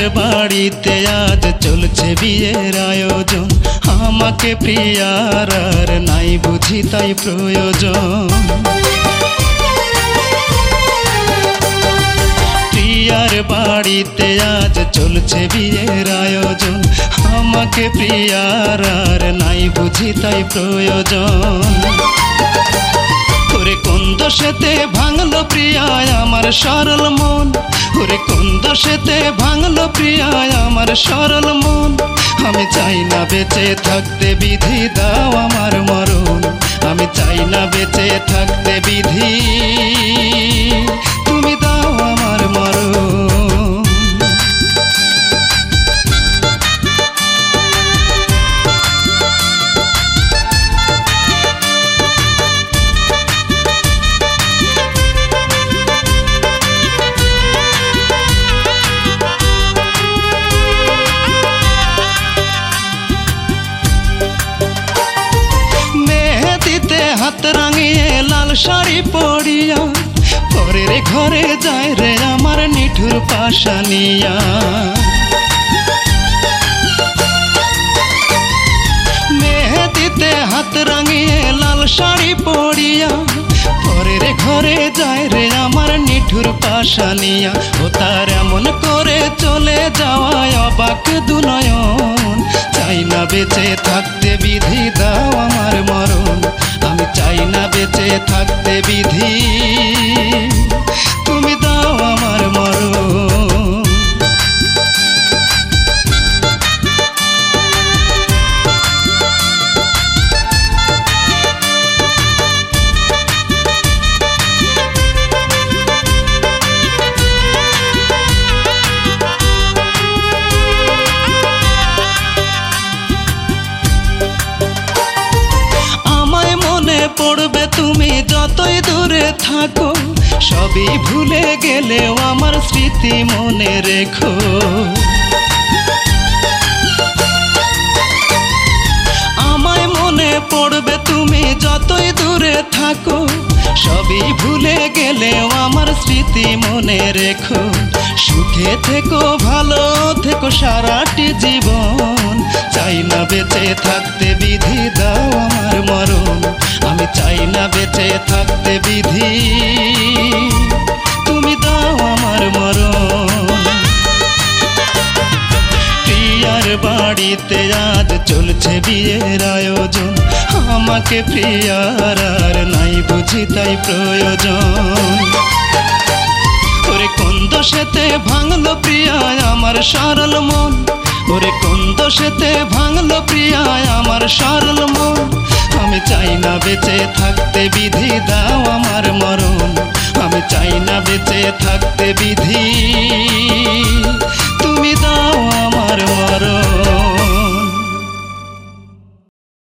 বাড়িতে আজ চলছে বিয়ের আয়োজন, আমাকে প্রিয়ার আর নাই বুঝি তাই প্রয়োজন। প্রিয়ার বাড়িতে আজ চলছে বিয়ের আয়োজন, আমাকে প্রিয়ার আর নাই বুঝি তাই প্রয়োজন। ওরে কোন দোষেতে ভাঙলো প্রিয়ায় আমার সরল মন, ওরে কোন দোষেতে ভাঙলো প্রিয়ায় আমার সরল মন। আমি চাই না বেঁচে থাকতে, বিধি দাও আমার মরণ। আমি চাই না বেঁচে থাকতে, বিধি তুমি দাও আমার মরণ। হাত রাঙিয়ে লাল শাড়ি পরিয়া পরের ঘরে যায় রে আমার নিঠুর পাশানিয়া। মেহেদিতে হাত রাঙিয়ে লাল শাড়ি পরিয়া পরের ঘরে যায় রে আমার নিঠুর পাশানিয়া। ও তার এমন করে চলে যাওয়ায় অবাক দুনয়ন। চাই না বেঁচে থাকতে, বিধি দাও আমার মরণ। আমি চাই না বেঁচে থাকতে, বিধি তুমি দাও আমার মরণ। পড়বে তুমি যতই দূরে থাকো, সবই ভুলে গেলেও আমার স্মৃতি মনে রেখো। আমায় মনে পড়বে তুমি যতই দূরে থাকো, সবই ভুলে গেলেও আমার স্মৃতি মনে রেখো। সুখে থেকো, ভালো থেকো সারাটি জীবন। চাই না বেঁচে থাকতে, বিধি দাও আমার মরণ। আমি চাই না বেঁচে থাকতে, বিধি তুমি দাও আমার মরণ। প্রিয়ার বাড়িতে আজ চলছে বিয়ের আয়োজন, আমাকে প্রিয়ার আর নাই বুঝি তাই প্রয়োজন। ওরে কোন দোষেতে ভাঙলো প্রিয়ায় আমার সরল মন, ওরে কোন দোষেতে ভাঙলো প্রিয়ায় আমার সরল মন। আমি চাই না বেঁচে থাকতে, বিধি দাও আমার মরণ। আমি চাই না বেঁচে থাকতে, বিধি তুমি দাও আমার মরণ।